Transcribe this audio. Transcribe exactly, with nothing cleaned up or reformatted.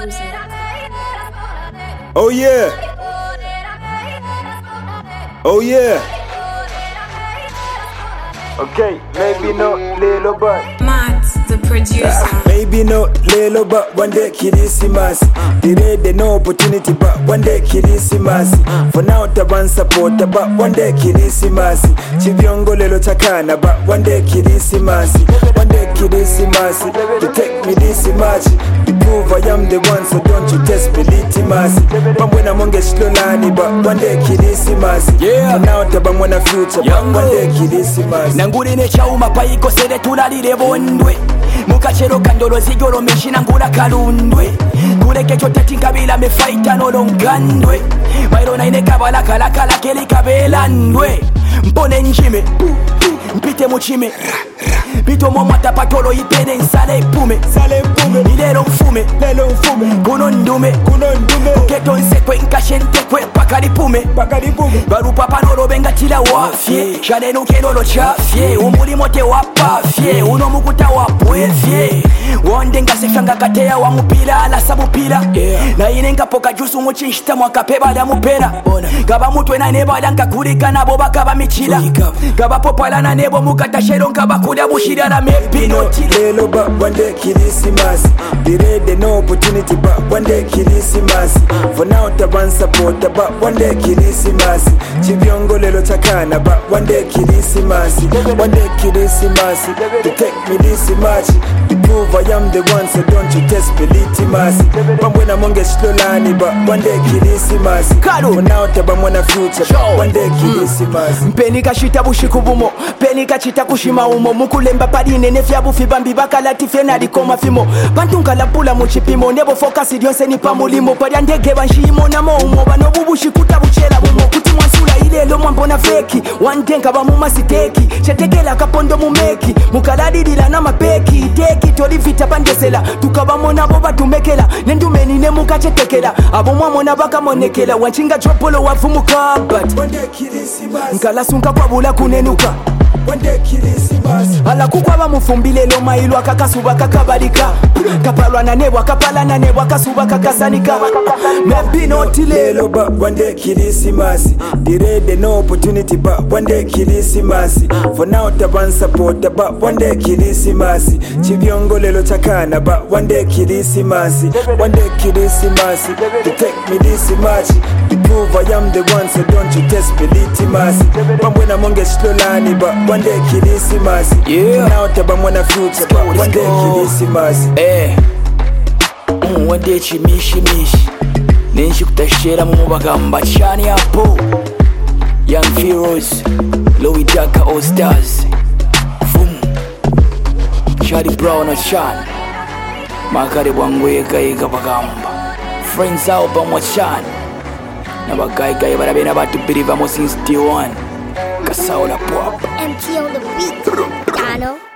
music. Oh yeah. Oh yeah. Okay, maybe not little but Matt, the producer. maybe not little but one day Kirisimas. Delay the no opportunity but one day Kirisimas. For now taban support but one day Kirisimas. Chiviongo lelo chakana but one day Kirisimas. One day Kirisimas. To take me this much. To prove I am the one, so don't you test me litimas. Pambwena monge shlolani but one day Kirisimas. Yeah. For now taban wana future but one day Kirisimas. Nanguri ne chauma paiko sere tulalire bondwe mukachero kandolo zigoro meshina ngura kalundwe kureke chotati nkabila me fighter no longandwe mairo na ine kabala kala kala keli kabela ndwe mpone njime mpite muchime Pito mama tapatolo ipene nsale pume Sale pume Ilero mfume Lelo mfume Kuno ndume Kuno ndume Keto nsekwe nkashente kwe pakari pume Pakari pume Barupa panoro benga tila wafye Shane nukenolo chafye Umuli mote wapafye Uno mukuta wapwefye Wonde nga sefanga katea wa mupila ala sabu pila yeah. Na ine nga poka jusu muchinshita mwaka peba da mupera Gaba mutwe na nebo adanka kurika na boba kaba michila Gaba popala na nebo mukata shero nkaba kuda bushira na mepino Lelo but one day Kirisimas. Delay the no opportunity but one day Kirisimas. For now taban support but one day Kirisimas. Chiviongo lelo chakana but one day Kirisimas. One day Kirisimas. To take me this much. To prove I am the one, so don't you test me litimas. Pambwena monge shlolani but one day Kirisimas. For now taban wana future but one day Kirisimas. Mpeni kashita bushiku bumo Peni kachita kushima umo Mukulemba padine nefya bufi bambi bakalati fena likoma fimo Pantunga la pula muchipimo Nebo focus idionse ni pamulimo Pari andege banshimo na mo umo Bano bubushi kutabuchela bumo Kuti mwansula ile lo mwambona feki Wandenga ba mumasiteki Shetekela kapondo mumeki Mukaladidila na mapeki Teki tori vita pandesela Tukaba mona boba tumekela Nendumeni ne mukachetekela Abo mwamona baka monekela Wanchinga chopolo wafu mukabat One day Kirisimas. Nkalasunka kwa bula kunenuka One day Kirisimas. Ala kukwaba mufumbile lo mailo akakasuba kakabalika Kapalwa na nebwa kapala na nebwa kasuba kakasanika Maybe not Lelo but one day Kirisimas. Delay the no opportunity but one day Kirisimas. For now taban support but one day Kirisimas. Chiviongo lelo chakana but one day Kirisimas. One day Kirisimas. To take me this much. To prove I am the one, so don't you test me litimas. Pambwena monge shlolani but one day Kirisimas. Yeah. For now taban wana future but one day Kirisimas. Eh mm, One day chimishi mishi Nenshi kutashera mu bagamba chani hapo Young Heroes Louis Daka All Stars Fumu Charlie Brown na Chan Makare bwangweka eka bagamba Friends album wa Chan Na bagaika ya barabena batu biriva mo since day one Kasaola pop M T on the beat, Dano.